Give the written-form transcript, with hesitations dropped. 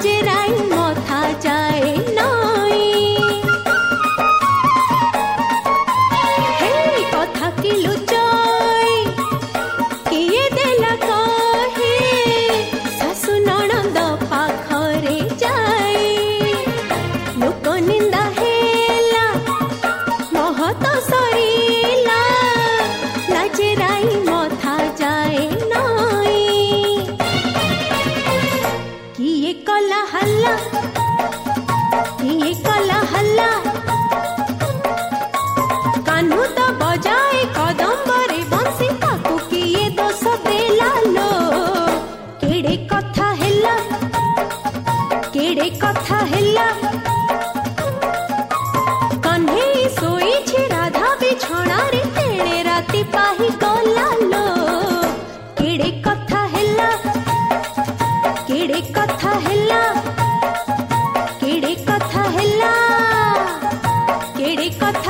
लाजेराई मथा जाए नई हे कथा की लुचाई किए देला कहे सासु नणंद पाखरे जाए लोक निंदा हेला महत सरीला लाजेराई मथा जाए नई किए कला हल्ला कान्हू तो बजाए कदम्बरे बंसी ताकू किए दोष देला लो केड़े कथा हेला कन्हे सोई छे राधा बिछोना रे तेणे राति पाही गला लो केड़े कथा हेला केड़े कथा हेला केड़े कथा हेला केड़े कथा